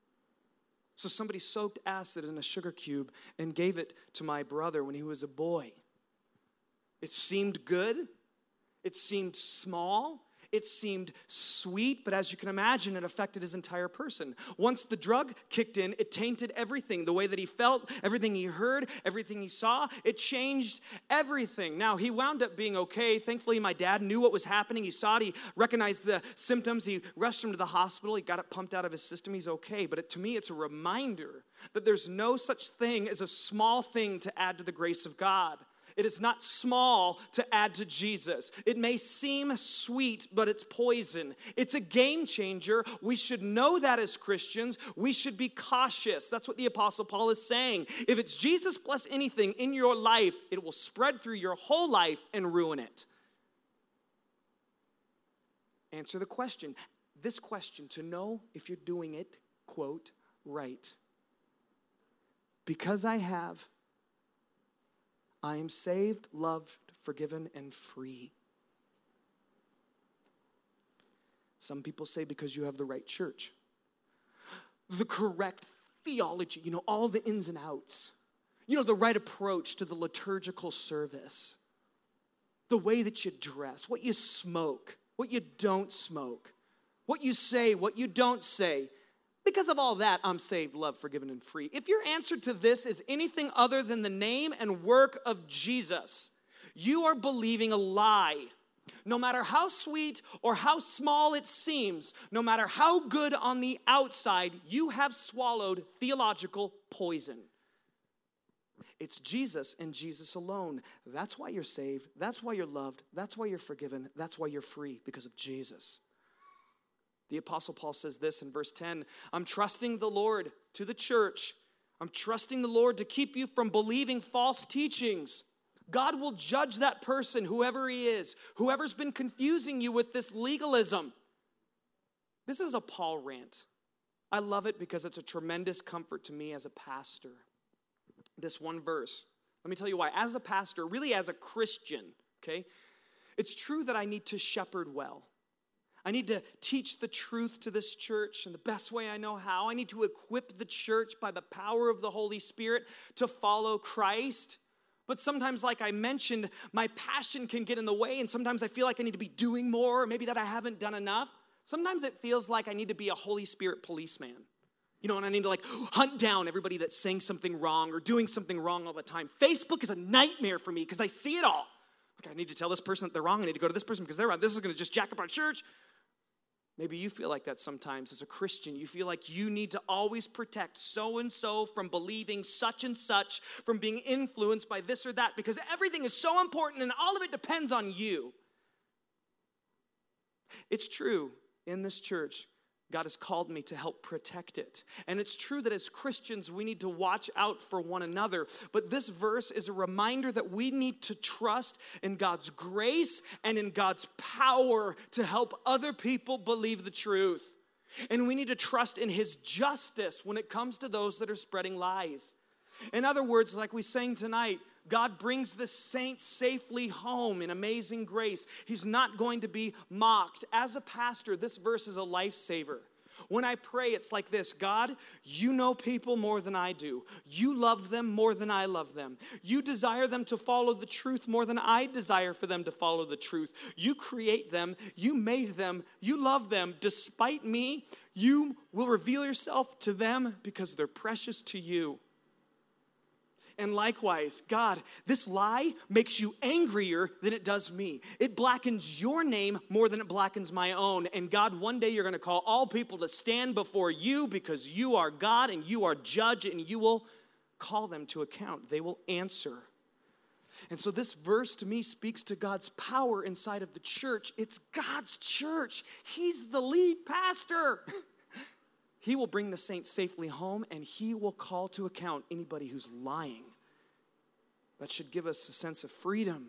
So somebody soaked acid in a sugar cube and gave it to my brother when he was a boy. It seemed good. It seemed small. It seemed sweet, but as you can imagine, it affected his entire person. Once the drug kicked in, it tainted everything. The way that he felt, everything he heard, everything he saw, it changed everything. Now, he wound up being okay. Thankfully, my dad knew what was happening. He saw it. He recognized the symptoms. He rushed him to the hospital. He got it pumped out of his system. He's okay. But it, to me, it's a reminder that there's no such thing as a small thing to add to the grace of God. It is not small to add to Jesus. It may seem sweet, but it's poison. It's a game changer. We should know that as Christians. We should be cautious. That's what the Apostle Paul is saying. If it's Jesus plus anything in your life, it will spread through your whole life and ruin it. Answer the question. This question to know if you're doing it, quote, right. Because I have, I am saved, loved, forgiven, and free. Some people say because you have the right church, the correct theology, you know, all the ins and outs, you know, the right approach to the liturgical service, the way that you dress, what you smoke, what you don't smoke, what you say, what you don't say. Because of all that, I'm saved, loved, forgiven, and free. If your answer to this is anything other than the name and work of Jesus, you are believing a lie. No matter how sweet or how small it seems, no matter how good on the outside, you have swallowed theological poison. It's Jesus and Jesus alone. That's why you're saved. That's why you're loved. That's why you're forgiven. That's why you're free, because of Jesus. The Apostle Paul says this in verse ten, I'm trusting the Lord to the church. I'm trusting the Lord to keep you from believing false teachings. God will judge that person, whoever he is, whoever's been confusing you with this legalism. This is a Paul rant. I love it because it's a tremendous comfort to me as a pastor. This one verse. Let me tell you why. As a pastor, really as a Christian, okay, it's true that I need to shepherd well. I need to teach the truth to this church in the best way I know how. I need to equip the church by the power of the Holy Spirit to follow Christ. But sometimes, like I mentioned, my passion can get in the way, and sometimes I feel like I need to be doing more, or maybe that I haven't done enough. Sometimes it feels like I need to be a Holy Spirit policeman. You know, and I need to like hunt down everybody that's saying something wrong or doing something wrong all the time. Facebook is a nightmare for me because I see it all. Like, I need to tell this person that they're wrong. I need to go to this person because they're wrong. This is going to just jack up our church. Maybe you feel like that sometimes as a Christian. You feel like you need to always protect so-and-so from believing such and such, from being influenced by this or that, because everything is so important and all of it depends on you. It's true, in this church, God has called me to help protect it. And it's true that as Christians, we need to watch out for one another. But this verse is a reminder that we need to trust in God's grace and in God's power to help other people believe the truth. And we need to trust in his justice when it comes to those that are spreading lies. In other words, like we sang tonight, God brings the saints safely home in amazing grace. He's not going to be mocked. As a pastor, this verse is a lifesaver. When I pray, it's like this: God, you know people more than I do. You love them more than I love them. You desire them to follow the truth more than I desire for them to follow the truth. You create them. You made them. You love them. Despite me, you will reveal yourself to them because they're precious to you. And likewise, God, this lie makes you angrier than it does me. It blackens your name more than it blackens my own. And God, one day you're going to call all people to stand before you because you are God and you are judge, and you will call them to account. They will answer. And so this verse to me speaks to God's power inside of the church. It's God's church. He's the lead pastor. He will bring the saints safely home, and he will call to account anybody who's lying. That should give us a sense of freedom.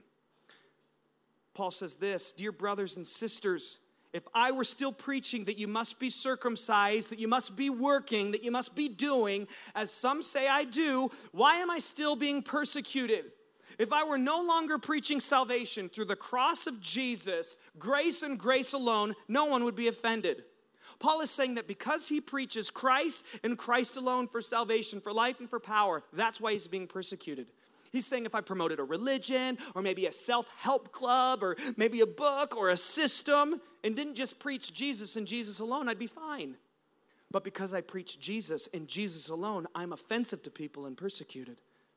Paul says this: dear brothers and sisters, if I were still preaching that you must be circumcised, that you must be working, that you must be doing, as some say I do, why am I still being persecuted? If I were no longer preaching salvation through the cross of Jesus, grace and grace alone, no one would be offended. Paul is saying that because he preaches Christ and Christ alone for salvation, for life and for power, that's why he's being persecuted. He's saying if I promoted a religion or maybe a self-help club or maybe a book or a system and didn't just preach Jesus and Jesus alone, I'd be fine. But because I preach Jesus and Jesus alone, I'm offensive to people and persecuted.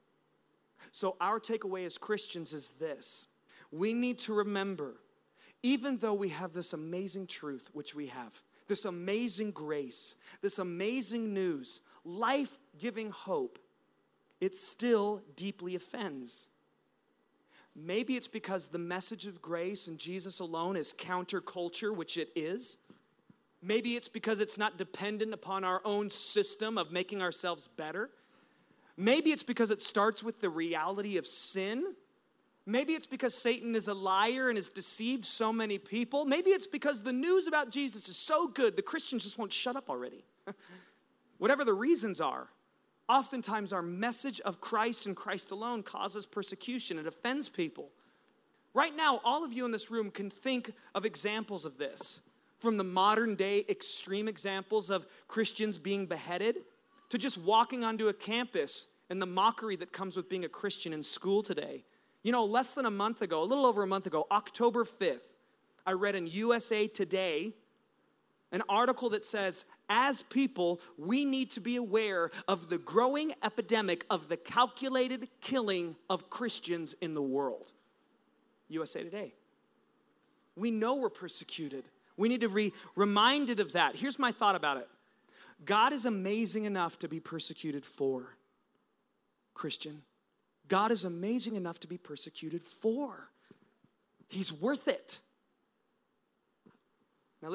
So our takeaway as Christians is this: we need to remember, even though we have this amazing truth, which we have, this amazing grace, this amazing news, life-giving hope, it still deeply offends. Maybe it's because the message of grace and Jesus alone is counterculture, which it is. Maybe it's because it's not dependent upon our own system of making ourselves better. Maybe it's because it starts with the reality of sin. Maybe it's because Satan is a liar and has deceived so many people. Maybe it's because the news about Jesus is so good, the Christians just won't shut up already. Whatever the reasons are, oftentimes our message of Christ and Christ alone causes persecution. It offends people. Right now, all of you in this room can think of examples of this, from the modern day extreme examples of Christians being beheaded to just walking onto a campus and the mockery that comes with being a Christian in school today. You know, less than a month ago, a little over a month ago, October fifth, I read in U S A Today an article that says, as people, we need to be aware of the growing epidemic of the calculated killing of Christians in the world. U S A Today. We know we're persecuted. We need to be reminded of that. Here's my thought about it. God is amazing enough to be persecuted for, Christian. God is amazing enough to be persecuted for. He's worth it. Now listen,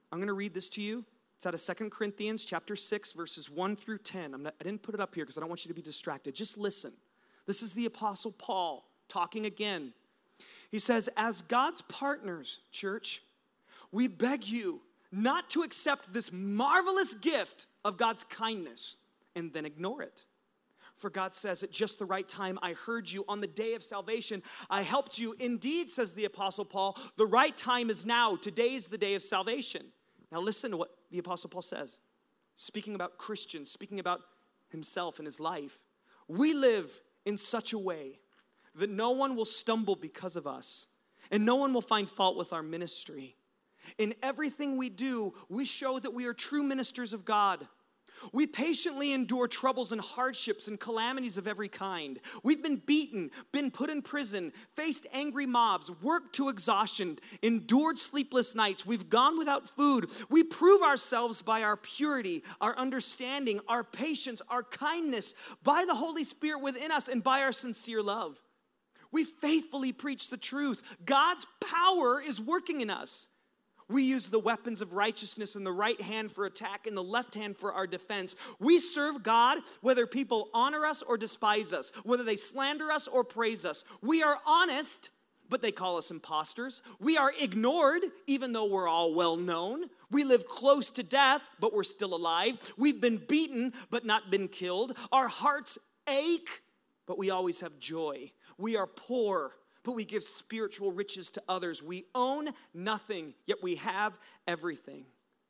I'm going to read this to you. It's out of Second Corinthians chapter six, verses one through ten. I'm not, I didn't put it up here because I don't want you to be distracted. Just listen. This is the Apostle Paul talking again. He says, as God's partners, church, we beg you not to accept this marvelous gift of God's kindness and then ignore it. For God says, at just the right time, I heard you on the day of salvation. I helped you. Indeed, says the Apostle Paul, the right time is now. Today's the day of salvation. Now listen to what the Apostle Paul says. Speaking about Christians, speaking about himself and his life. We live in such a way that no one will stumble because of us, and no one will find fault with our ministry. In everything we do, we show that we are true ministers of God. We patiently endure troubles and hardships and calamities of every kind. We've been beaten, been put in prison, faced angry mobs, worked to exhaustion, endured sleepless nights. We've gone without food. We prove ourselves by our purity, our understanding, our patience, our kindness, by the Holy Spirit within us, and by our sincere love. We faithfully preach the truth. God's power is working in us. We use the weapons of righteousness in the right hand for attack and the left hand for our defense. We serve God whether people honor us or despise us, whether they slander us or praise us. We are honest, but they call us imposters. We are ignored, even though we're all well known. We live close to death, but we're still alive. We've been beaten, but not been killed. Our hearts ache, but we always have joy. We are poor, but we give spiritual riches to others. We own nothing, yet we have everything.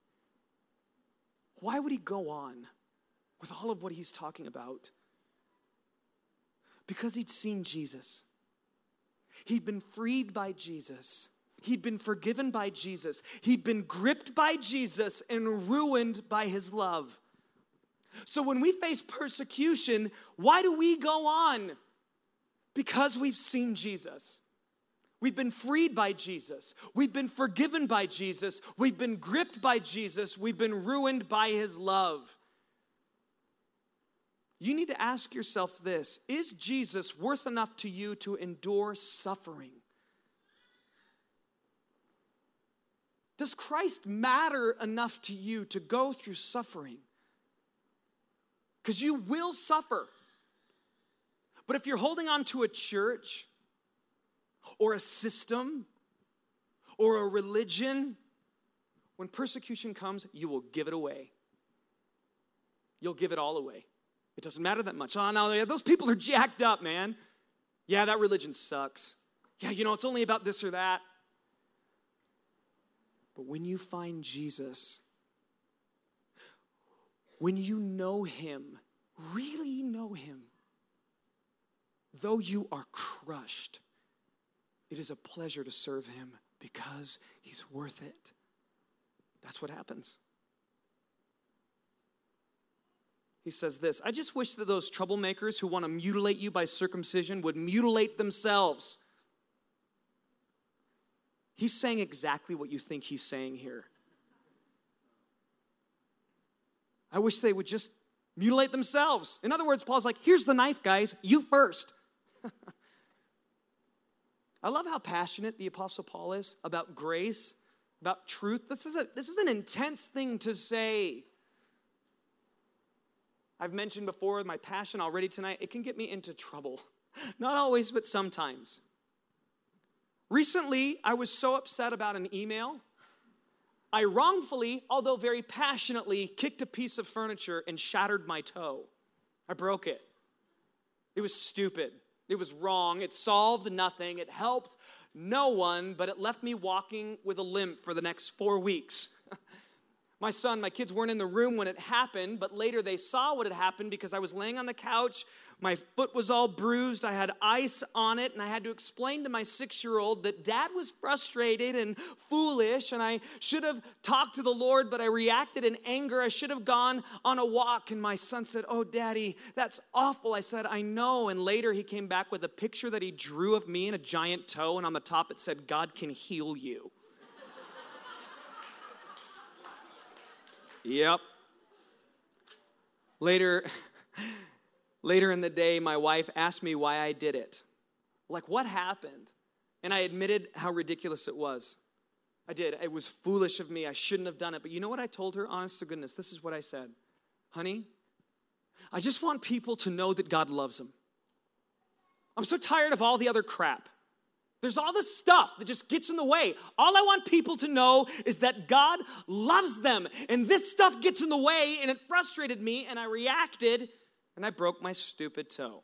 Why would he go on with all of what he's talking about? Because he'd seen Jesus. He'd been freed by Jesus. He'd been forgiven by Jesus. He'd been gripped by Jesus and ruined by his love. So when we face persecution, why do we go on? Because we've seen Jesus. We've been freed by Jesus. We've been forgiven by Jesus. We've been gripped by Jesus. We've been ruined by his love. You need to ask yourself this: is Jesus worth enough to you to endure suffering? Does Christ matter enough to you to go through suffering? Because you will suffer. But if you're holding on to a church or a system or a religion, when persecution comes, you will give it away. You'll give it all away. It doesn't matter that much. Oh, no, those people are jacked up, man. Yeah, that religion sucks. Yeah, you know, it's only about this or that. But when you find Jesus, when you know him, really know him, though you are crushed, it is a pleasure to serve him because he's worth it. That's what happens. He says this: I just wish that those troublemakers who want to mutilate you by circumcision would mutilate themselves. He's saying exactly what you think he's saying here. I wish they would just mutilate themselves. In other words, Paul's like, here's the knife, guys. You first. I love how passionate the Apostle Paul is about grace, about truth. This is, a, this is an intense thing to say. I've mentioned before my passion already tonight. It can get me into trouble. Not always, but sometimes. Recently, I was so upset about an email. I wrongfully, although very passionately, kicked a piece of furniture and shattered my toe. I broke it. It was stupid. It was wrong. It solved nothing. It helped no one, but it left me walking with a limp for the next four weeks. My son, my kids weren't in the room when it happened, but later they saw what had happened because I was laying on the couch. My foot was all bruised. I had ice on it, and I had to explain to my six-year-old that Dad was frustrated and foolish, and I should have talked to the Lord, but I reacted in anger. I should have gone on a walk, and my son said, "Oh, Daddy, that's awful." I said, "I know," and later he came back with a picture that he drew of me and a giant toe, and on the top it said, "God can heal you." Yep. Later, later in the day, my wife asked me why I did it. Like, what happened? And I admitted how ridiculous it was. I did. It was foolish of me. I shouldn't have done it. But you know what I told her? Honest to goodness, this is what I said. Honey, I just want people to know that God loves them. I'm so tired of all the other crap. There's all this stuff that just gets in the way. All I want people to know is that God loves them. And this stuff gets in the way, and it frustrated me, and I reacted, and I broke my stupid toe.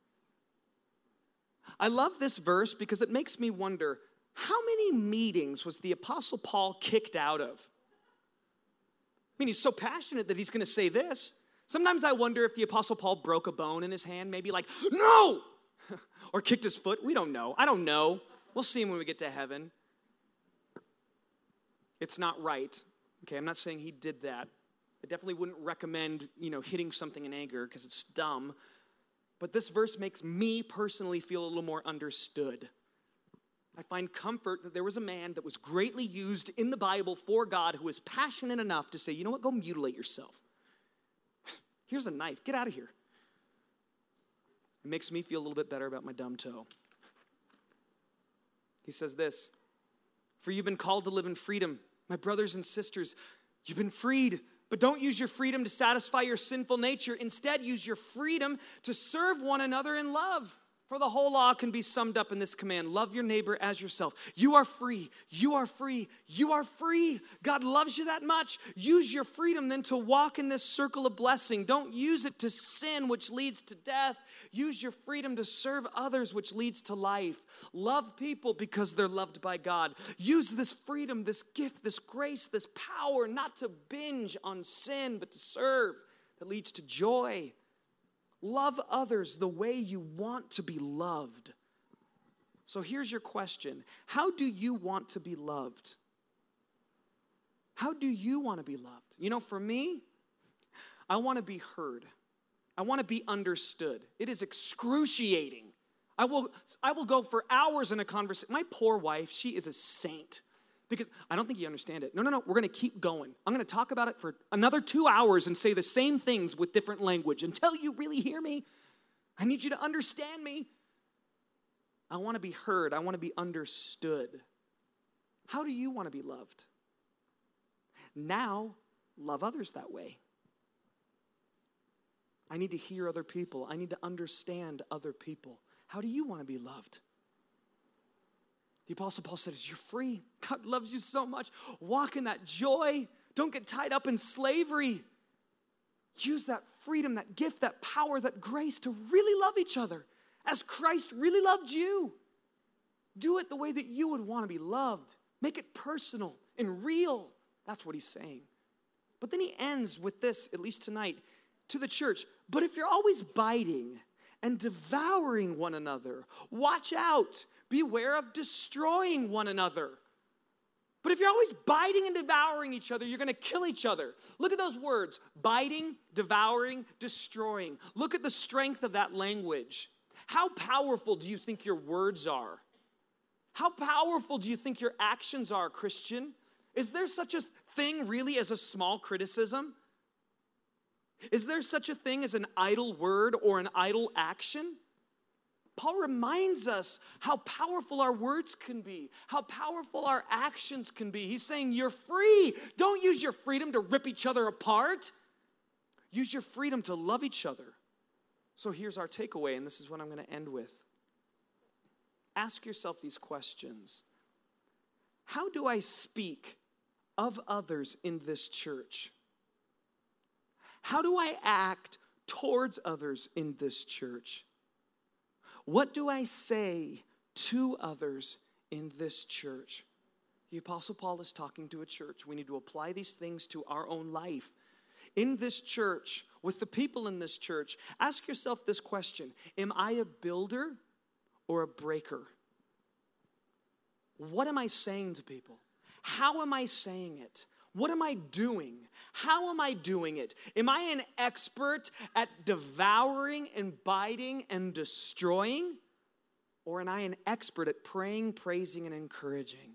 I love this verse because it makes me wonder, how many meetings was the Apostle Paul kicked out of? I mean, he's so passionate that he's going to say this. Sometimes I wonder if the Apostle Paul broke a bone in his hand, maybe like, no! Or kicked his foot. We don't know. I don't know. We'll see when we get to heaven. It's not right. Okay, I'm not saying he did that. I definitely wouldn't recommend, you know, hitting something in anger because it's dumb. But this verse makes me personally feel a little more understood. I find comfort that there was a man that was greatly used in the Bible for God who was passionate enough to say, you know what, go mutilate yourself. Here's a knife. Get out of here. It makes me feel a little bit better about my dumb toe. He says this, for you've been called to live in freedom. My brothers and sisters, you've been freed, but don't use your freedom to satisfy your sinful nature. Instead, use your freedom to serve one another in love. For the whole law can be summed up in this command, love your neighbor as yourself. You are free, you are free, you are free. God loves you that much. Use your freedom then to walk in this circle of blessing. Don't use it to sin, which leads to death. Use your freedom to serve others, which leads to life. Love people because they're loved by God. Use this freedom, this gift, this grace, this power, not to binge on sin, but to serve, that leads to joy. Love others the way you want to be loved. So here's your question. How do you want to be loved? How do you want to be loved? You know, for me, I want to be heard. I want to be understood. It is excruciating. I will, I will go for hours in a conversation. My poor wife, she is a saint. Because I don't think you understand it. No, no, no, we're going to keep going. I'm going to talk about it for another two hours and say the same things with different language until you really hear me. I need you to understand me. I want to be heard. I want to be understood. How do you want to be loved? Now, love others that way. I need to hear other people. I need to understand other people. How do you want to be loved? The Apostle Paul says, you're free. God loves you so much. Walk in that joy. Don't get tied up in slavery. Use that freedom, that gift, that power, that grace to really love each other as Christ really loved you. Do it the way that you would want to be loved. Make it personal and real. That's what he's saying. But then he ends with this, at least tonight, to the church. But if you're always biting and devouring one another, watch out. Beware of destroying one another. But if you're always biting and devouring each other, you're going to kill each other. Look at those words. Biting, devouring, destroying. Look at the strength of that language. How powerful do you think your words are? How powerful do you think your actions are, Christian? Is there such a thing really as a small criticism? Is there such a thing as an idle word or an idle action? Paul reminds us how powerful our words can be, how powerful our actions can be. He's saying you're free. Don't use your freedom to rip each other apart. Use your freedom to love each other. So here's our takeaway, and this is what I'm going to end with. Ask yourself these questions. How do I speak of others in this church? How do I act towards others in this church? What do I say to others in this church? The Apostle Paul is talking to a church. We need to apply these things to our own life. In this church, with the people in this church, ask yourself this question. Am I a builder or a breaker? What am I saying to people? How am I saying it? What am I doing? How am I doing it? Am I an expert at devouring and biting and destroying? Or am I an expert at praying, praising, and encouraging?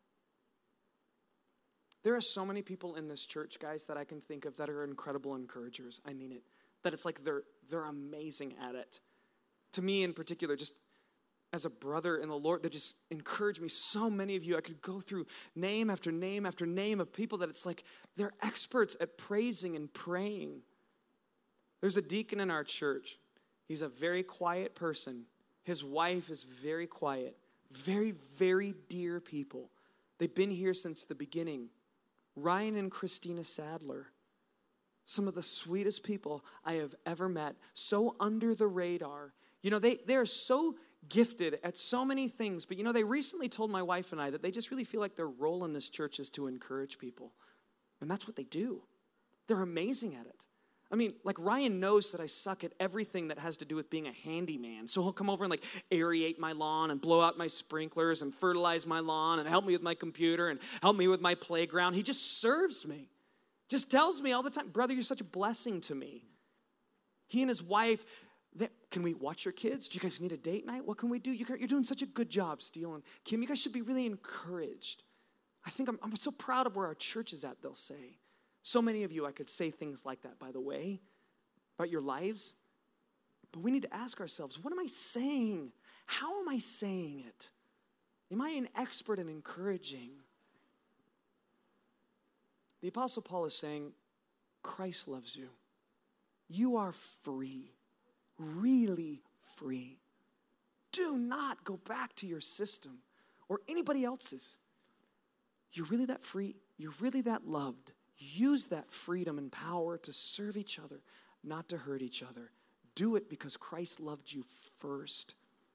There are so many people in this church, guys, that I can think of that are incredible encouragers. I mean it. That it's like they're, they're amazing at it. To me in particular, just as a brother in the Lord that just encourage me. So many of you, I could go through name after name after name of people that it's like they're experts at praising and praying. There's a deacon in our church. He's a very quiet person. His wife is very quiet. Very, very dear people. They've been here since the beginning. Ryan and Christina Sadler. Some of the sweetest people I have ever met. So under the radar. You know, they, they're so gifted at so many things. But, you know, they recently told my wife and I that they just really feel like their role in this church is to encourage people. And that's what they do. They're amazing at it. I mean, like Ryan knows that I suck at everything that has to do with being a handyman. So he'll come over and like aerate my lawn and blow out my sprinklers and fertilize my lawn and help me with my computer and help me with my playground. He just serves me. Just tells me all the time, brother, you're such a blessing to me. He and his wife, they, can we watch your kids? Do you guys need a date night? What can we do? You're doing such a good job, Steele and Kim. You guys should be really encouraged. I think I'm, I'm so proud of where our church is at, they'll say. So many of you, I could say things like that, by the way, about your lives. But we need to ask ourselves, what am I saying? How am I saying it? Am I an expert in encouraging? The Apostle Paul is saying, Christ loves you. You are free, really free. Do not go back to your system or anybody else's. You're really that free. You're really that loved. Use that freedom and power to serve each other, not to hurt each other. Do it because Christ loved you first.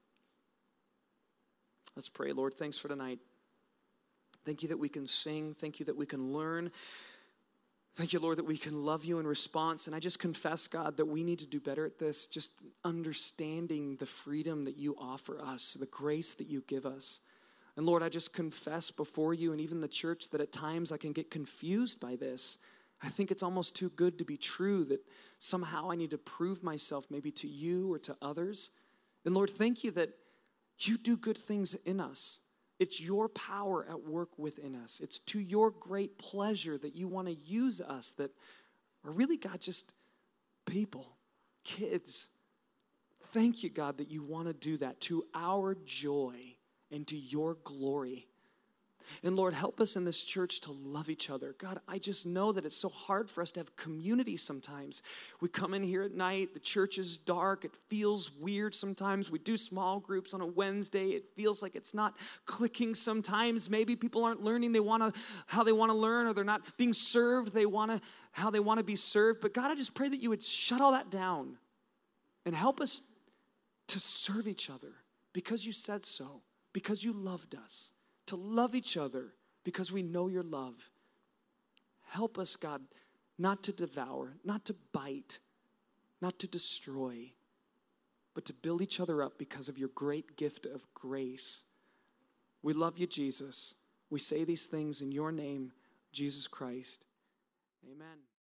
Let's pray. Lord, thanks for tonight. Thank you that we can sing. Thank you that we can learn. Thank you, Lord, that we can love you in response. And I just confess, God, that we need to do better at this, just understanding the freedom that you offer us, the grace that you give us. And Lord, I just confess before you and even the church that at times I can get confused by this. I think it's almost too good to be true that somehow I need to prove myself maybe to you or to others. And Lord, thank you that you do good things in us. It's your power at work within us. It's to your great pleasure that you want to use us that are really, God, just people, kids. Thank you, God, that you want to do that to our joy and to your glory. And Lord, help us in this church to love each other. God, I just know that it's so hard for us to have community sometimes. We come in here at night, the church is dark, it feels weird sometimes. We do small groups on a Wednesday, it feels like it's not clicking sometimes. Maybe people aren't learning they want to how they want to learn, or they're not being served they want to how they want to be served. But God, I just pray that you would shut all that down and help us to serve each other because you said so. Because you loved us, to love each other because we know your love. Help us, God, not to devour, not to bite, not to destroy, but to build each other up because of your great gift of grace. We love you, Jesus. We say these things in your name, Jesus Christ. Amen.